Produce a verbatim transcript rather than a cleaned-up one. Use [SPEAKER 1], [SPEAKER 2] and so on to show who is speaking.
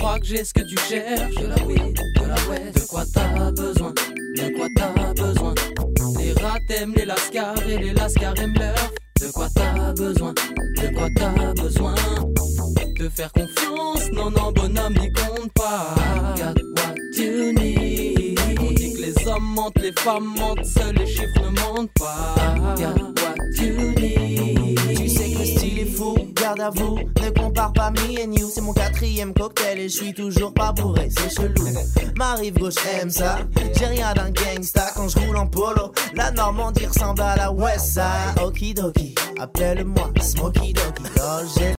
[SPEAKER 1] crois que j'ai ce que tu cherches. De la weed, de la west. De quoi t'as besoin? De quoi t'as besoin? Les rats aiment les lascars et les lascars aiment leur. De quoi t'as besoin? De quoi t'as besoin? De faire confiance? Non, non, bonhomme, n'y compte pas. Got what you need. On dit que les hommes mentent, les femmes mentent, seuls les chiffres ne mentent pas. Got what you need.
[SPEAKER 2] Tu sais que le style est fou, garde à vous. Ne compare pas me and you. C'est mon quatrième cocktail et je suis toujours pas bourré, c'est chelou. Ma rive gauche aime ça. J'ai rien d'un gangsta quand je roule en polo. La Normandie ressemble à la West Side. Okidoki, appelle-moi Smokey Doki. Oh, j'ai